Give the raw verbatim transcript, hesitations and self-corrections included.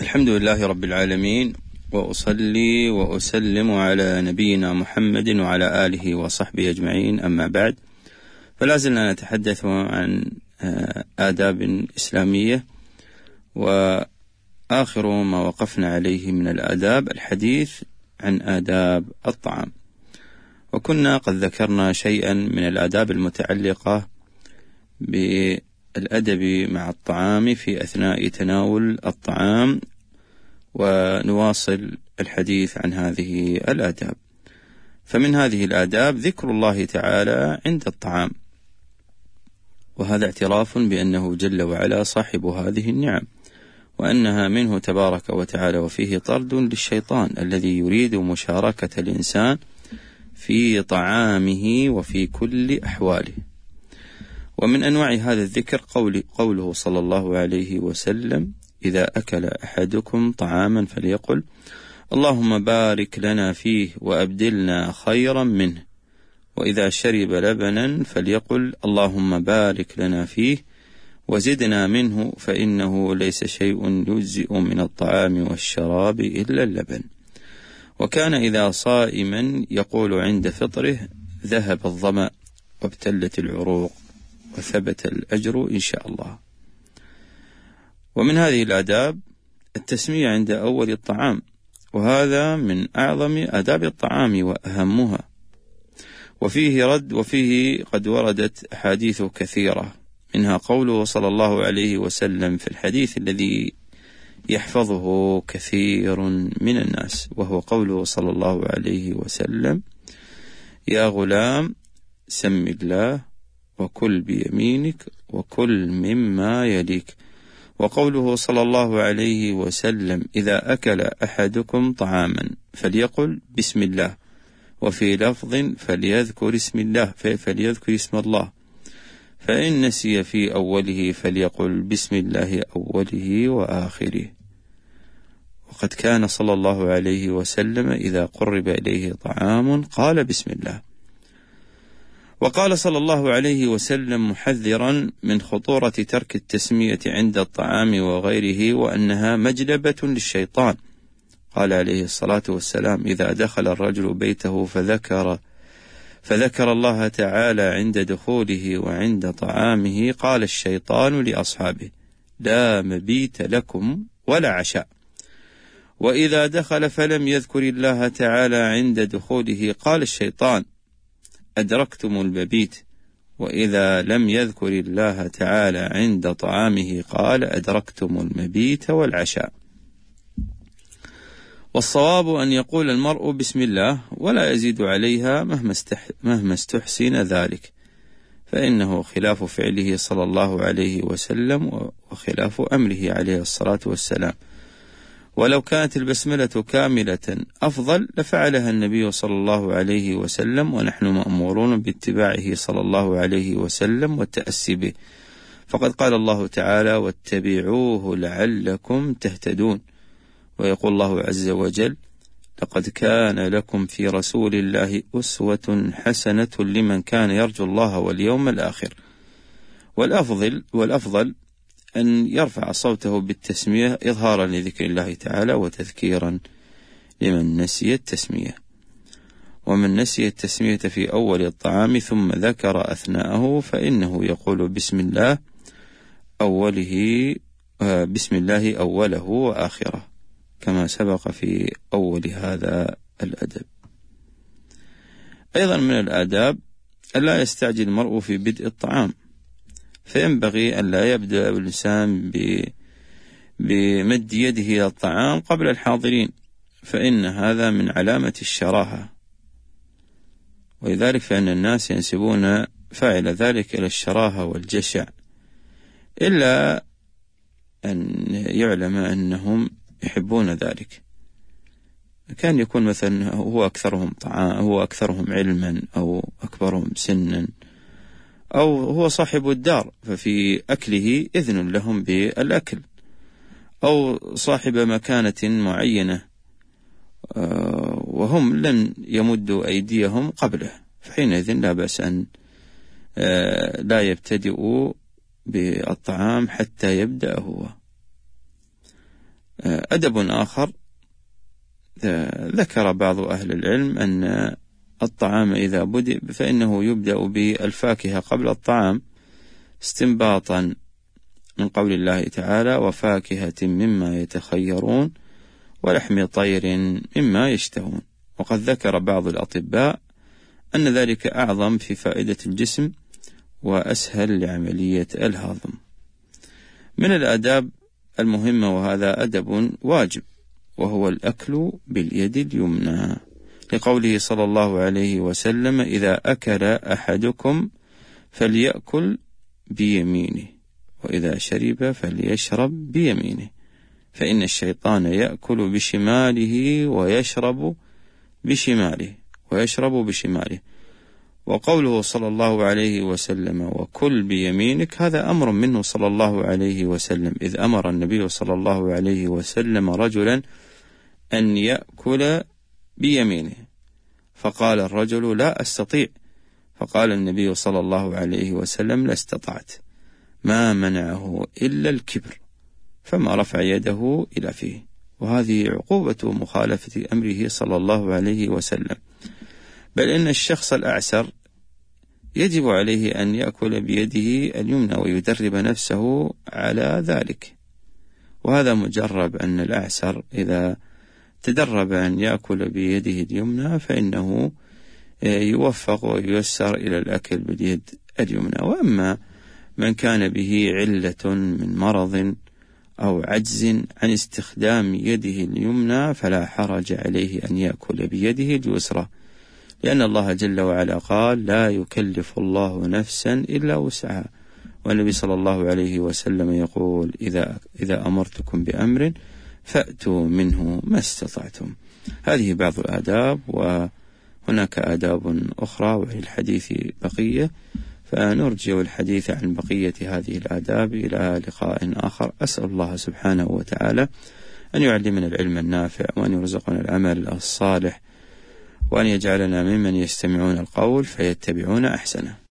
الحمد لله رب العالمين، وأصلي وأسلم على نبينا محمد وعلى آله وصحبه أجمعين، أما بعد، فلازلنا نتحدث عن آداب إسلامية، وآخر ما وقفنا عليه من الآداب الحديث عن آداب الطعام. وكنا قد ذكرنا شيئا من الآداب المتعلقة بالأدب مع الطعام في أثناء تناول الطعام، ونواصل الحديث عن هذه الآداب. فمن هذه الآداب ذكر الله تعالى عند الطعام، وهذا اعتراف بأنه جل وعلا صاحب هذه النعم، وأنها منه تبارك وتعالى، وفيه طرد للشيطان الذي يريد مشاركة الإنسان في طعامه وفي كل أحواله. ومن أنواع هذا الذكر قول قوله صلى الله عليه وسلم: إذا أكل أحدكم طعاما فليقل اللهم بارك لنا فيه وأبدلنا خيرا منه، وإذا شرب لبنا فليقل اللهم بارك لنا فيه وزدنا منه، فإنه ليس شيء يجزئ من الطعام والشراب إلا اللبن. وكان إذا صائما يقول عند فطره: ذهب الظمأ وابتلت العروق وثبت الأجر إن شاء الله. ومن هذه الآداب التسمية عند أول الطعام، وهذا من أعظم آداب الطعام وأهمها، وفيه رد وفيه قد وردت أحاديث كثيرة، منها قوله صلى الله عليه وسلم في الحديث الذي يحفظه كثير من الناس، وهو قوله صلى الله عليه وسلم: يا غلام سم الله وكل بيمينك وكل مما يليك. وقوله صلى الله عليه وسلم: إذا أكل أحدكم طعاما فليقل بسم الله، وفي لفظ فليذكر اسم الله فليذكر اسم الله، فإن نسي في أوله فليقل بسم الله أوله وآخره. وقد كان صلى الله عليه وسلم إذا قرب إليه طعام قال بسم الله. وقال صلى الله عليه وسلم محذرا من خطورة ترك التسمية عند الطعام وغيره، وأنها مجلبة للشيطان. قال عليه الصلاة والسلام: إذا دخل الرجل بيته فذكر فذكر الله تعالى عند دخوله وعند طعامه، قال الشيطان لأصحابه: لا مبيت لكم ولا عشاء. وإذا دخل فلم يذكر الله تعالى عند دخوله، قال الشيطان: أدركتم المبيت. وإذا لم يذكر الله تعالى عند طعامه، قال: أدركتم المبيت والعشاء. والصواب أن يقول المرء بسم الله ولا يزيد عليها مهما, استح... مهما استحسن ذلك، فإنه خلاف فعله صلى الله عليه وسلم وخلاف أمره عليه الصلاة والسلام. ولو كانت البسملة كاملة أفضل لفعلها النبي صلى الله عليه وسلم، ونحن مأمورون باتباعه صلى الله عليه وسلم والتأسي به، فقد قال الله تعالى: واتبعوه لعلكم تهتدون. ويقول الله عز وجل: لقد كان لكم في رسول الله أسوة حسنة لمن كان يرجو الله واليوم الآخر. والأفضل, والأفضل أن يرفع صوته بالتسمية إظهارا لذكر الله تعالى وتذكيرا لمن نسي التسمية. ومن نسي التسمية في أول الطعام ثم ذكر أثناءه فإنه يقول بسم الله أوله بسم الله أوله وآخره، كما سبق في أول هذا الأدب. أيضا من الآداب ألا يستعجل المرء في بدء الطعام، فينبغي أن لا يبدأ الإنسان بمد يده إلى الطعام قبل الحاضرين، فإن هذا من علامة الشراهة، ولذلك فإن الناس ينسبون فاعل ذلك إلى الشراهة والجشع، إلا أن يعلم أنهم يحبون ذلك. كان يكون مثلا هو أكثرهم طعام، هو أكثرهم علما، أو أكبرهم سنا، أو هو صاحب الدار ففي أكله إذن لهم بالأكل، أو صاحب مكانة معينة وهم لن يمدوا أيديهم قبله، فحينئذ لا بأس أن لا يبتدئوا بالطعام حتى يبدأ هو. أدب آخر ذكر بعض أهل العلم أن الطعام إذا بدأ فإنه يبدأ بالفاكهة قبل الطعام، استنباطا من قول الله تعالى: وفاكهة مما يتخيرون ولحم طير مما يشتهون. وقد ذكر بعض الأطباء أن ذلك أعظم في فائدة الجسم وأسهل لعملية الهضم. من الآداب المهمة، وهذا أدب واجب، وهو الأكل باليد اليمنى، لقوله صلى الله عليه وسلم: إذا أكل أحدكم فليأكل بيمينه، وإذا شرب فليشرب بيمينه، فإن الشيطان يأكل بشماله ويشرب بشماله ويشرب بشماله. وقوله صلى الله عليه وسلم: وكل بيمينك، هذا أمر منه صلى الله عليه وسلم، إذ أمر النبي صلى الله عليه وسلم رجلا أن يأكل بيمينه، فقال الرجل: لا أستطيع، فقال النبي صلى الله عليه وسلم: لا استطعت، ما منعه إلا الكبر، فما رفع يده إلى فيه. وهذه عقوبة مخالفة أمره صلى الله عليه وسلم. بل إن الشخص الأعسر يجب عليه أن يأكل بيده اليمنى ويدرب نفسه على ذلك، وهذا مجرب أن الأعسر إذا تدرب أن يأكل بيده اليمنى فإنه يوفق وييسر إلى الأكل باليد اليمنى. وأما من كان به علة من مرض أو عجز عن استخدام يده اليمنى فلا حرج عليه أن يأكل بيده اليسرى، لأن الله جل وعلا قال: لا يكلف الله نفسا إلا وسعها. والنبي صلى الله عليه وسلم يقول: إذا, إذا أمرتكم بأمر فأتوا منه ما استطعتم. هذه بعض الآداب، وهناك آداب أخرى وللحديث بقية، فنرجع الحديث عن بقية هذه الآداب إلى لقاء آخر. أسأل الله سبحانه وتعالى أن يعلمنا العلم النافع، وأن يرزقنا العمل الصالح، وأن يجعلنا ممن يستمعون القول فيتبعون أحسنه.